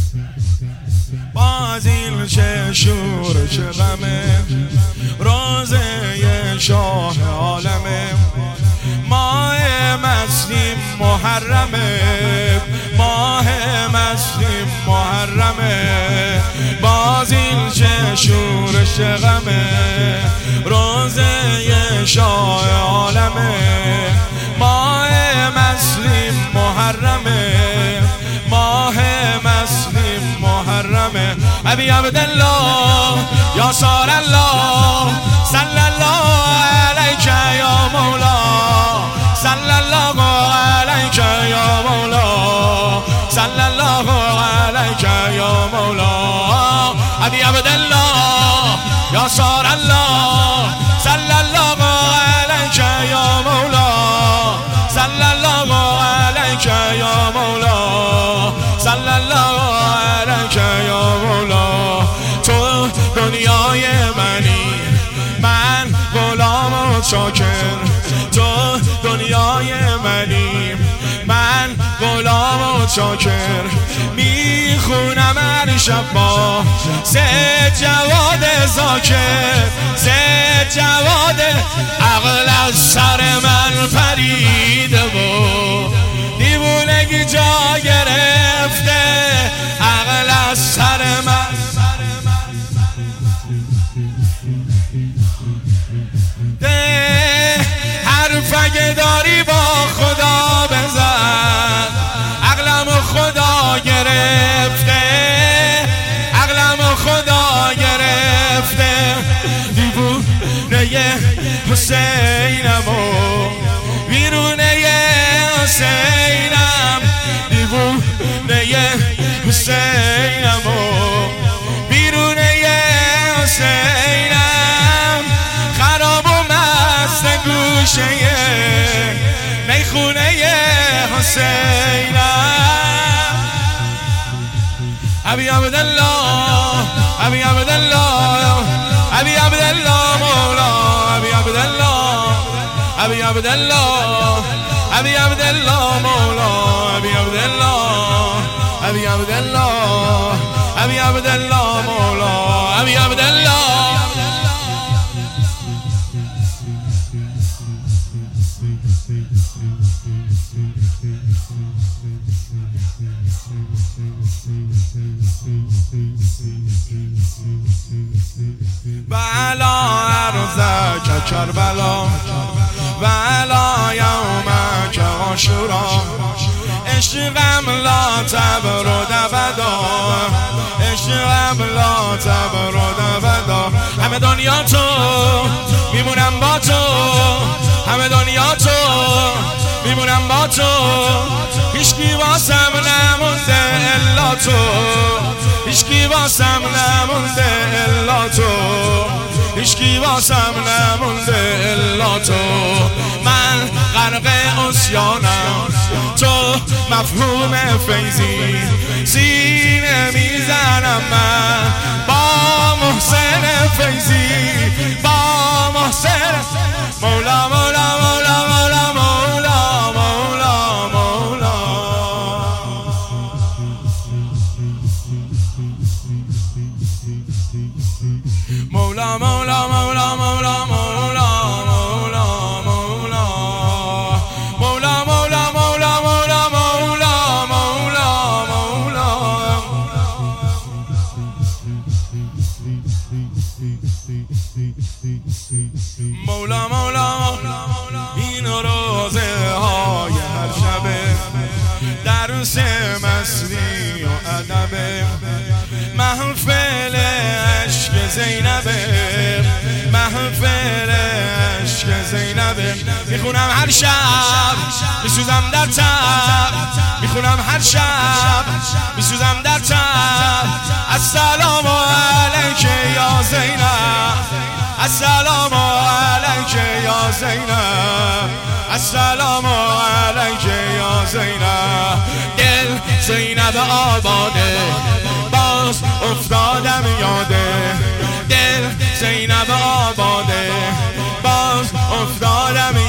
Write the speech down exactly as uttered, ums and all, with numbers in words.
باز این چه شور چه غمه، روزه شاه عالمه، ماه مستیم محرمه، ماه مستیم محرمه، باز این چه شور چه غمه، روزه شاه عالمه، ماه مستیم محرمه، ماه مستیم محرمه. ابی عبدالله یا سار الله صلی الله علیک یا مولا، صلی الله علیک یا مولا، صلی الله علیک یا مولا. ابی عبدالله یا سار الله صلی الله علیک یا مولا، صلی الله علیک یا مولا، صلی الله علیک یا مولا. تو دنیای منی من غلام و چاکر، تو دنیای منی من غلام و چاکر، میخونم هر شب با سه جواد زاکر، سه جواد. عقل از سر من پریده و دیوونگی جا گرفته، عقل از سر من. حرف اگه داری با خدا بزن، عقلم خدا گرفته، عقلم خدا گرفته. دیوونه حسینم و بیرونه حسینم، دیوونه حسینم و بیرونه حسینم، خراب و مست گوشه میخونه حسینم. ابی عبدالله ابی عبدالله ابی عبدالله مولا، ابی عبدالله ابی عبدالله ابی عبدالله مولا، ابی عبدالله ابی عبدالله ابی عبدالله مولا، ابی عبدالله. بلا ارزک کربلا، بلا یومک عاشورا، عشقم لا تبر و دبدا، عشقم لا تبر و دبدا. همه دنیا تو میمونم با تو، همه دنیا تو میمونم با تو، هیچکی واسم نمونده الا تو، هیچکی واسم نمونده الا تو، هیچکی واسم نمونده الا تو. من غرق عصیانم، تو مفهوم فیضی، سینه میزنم من با محسن فیضی، با محسن. مولا مولا مولا مولا مولا مولا مولا. مولا مولا مولا مولا مولا مولا مولا مولا مولا مولا مولا مولا مولا مولا. مولا مولا این روزه های هر شبه درس مستی و ادبه، محفل عشق زینبه، محفل عشق زینبه. میخونم هر شب میسوزم در تب، میخونم هر شب میسوزم در تب. السلام علیک یا زینب، السلام علیک یا زینب، السلام علیک یا زینب. دل زینب آباده باز افتادم یاده، دل زینب آباده باز افتادم